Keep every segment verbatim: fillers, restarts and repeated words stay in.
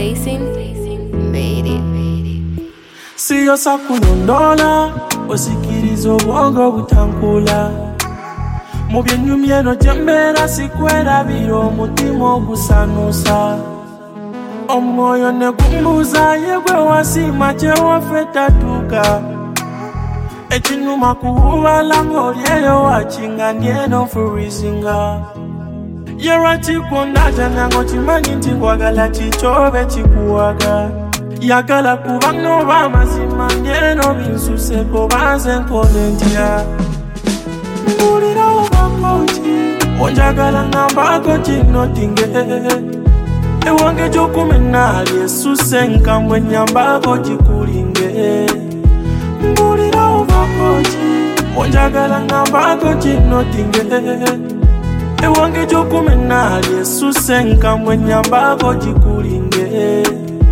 facing, made it. Siyo sakulondola, osikirizo bongo butankula. Mubyenyu myeno jembera sikwera biro mutimo gusanusa. Omoyo ne kumbuza yegwe wasima chewa feta tuka. Echinuma kuhuwala ngolyeyo wachinga nieno furizinga. Yera chikunda janango chimanyi ntikwagala chichobe chikuwaga. Yakala kubano bamazima nieno binsuseko baze nkonentia. Mbulira obakochi, onjagala ngambako chino tinge. Ewange jokumenali esuse nkamwe nyambako chikulinge. Mbulira obakochi, onjagala ngambako chino tinge. Ewange jokumenali esuse nkamwe nyambako chikulinge.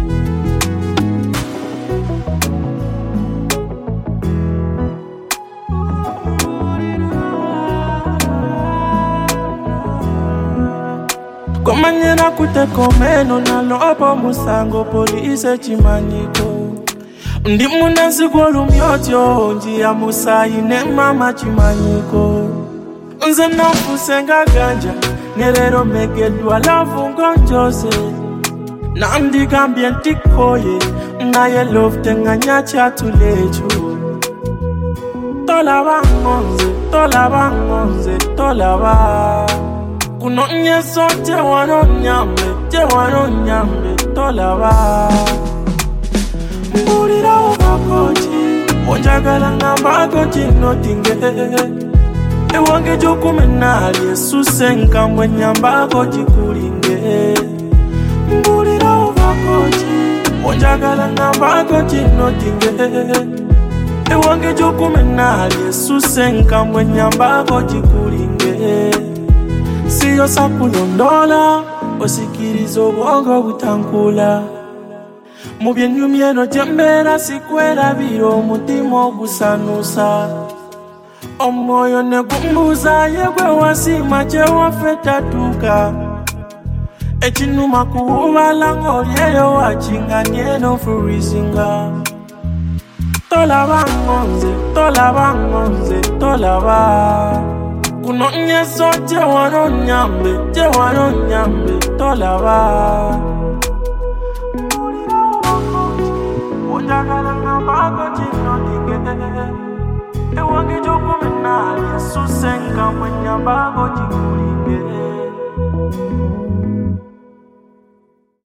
Komanyera kuteko meno na lopo musango polise chimanyiko. Ndi munansi golumyotyo njia musayine mama chimanyiko. Nze nafusenga ganja nerero megedwa lavu ngonjose. Namdi gambye ntikoye naye lofte nganya tulecho. Tola bangonze, tola bangonze, tola ba. Kuno nyeso te wano nyambe, te wano nyambe, tola ba. Mbulira obakochi, onjagala ngambako chino tinge. Ewange jokumenali esuse nkamwe nyambako chikulinge. Mbulira obakochi, onjagala ngambako chino tinge. Ewange jokumenali esuse nkamwe nyambako chikulinge. Siyo sakulondola, osikirizo bongo butankula. Mubyenyu myeno jembera sikwera biro mutimo gusanusa. Omoyo ne kumbuza yegwe wasima chewa feta tuka. Echinuma kuhuwala ngolyeyo wachinga nieno furizinga. Tola bangonze, tola bangonze, tola ba. Kuno nyeso te wano nyambe, te wano nyambe, tola ba. Onjagala ngambako chino tinge. Ewange jokumenali esuse nkamwe nyambako chikulinge.